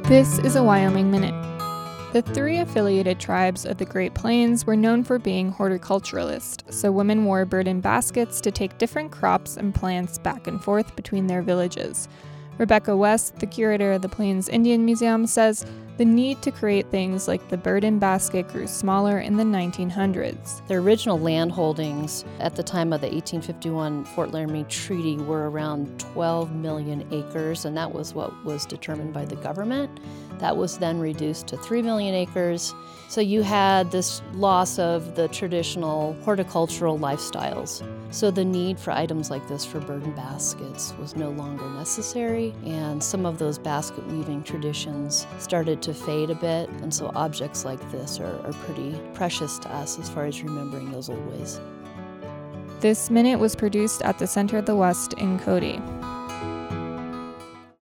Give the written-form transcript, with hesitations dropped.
This is a Wyoming Minute. The three affiliated tribes of the Great Plains were known for being horticulturalists, so women wore burden baskets to take different crops and plants back and forth between their villages. Rebecca West, the curator of the Plains Indian Museum, says the need to create things like the burden basket grew smaller in the 1900s. The original land holdings at the time of the 1851 Fort Laramie Treaty were around 12 million acres, and that was what was determined by the government. That was then reduced to 3 million acres. So you had this loss of the traditional horticultural lifestyles. So the need for items like this for burden baskets was no longer necessary, and some of those basket weaving traditions started to fade a bit, and so objects like this are pretty precious to us as far as remembering those old ways. This minute was produced at the Center of the West in Cody.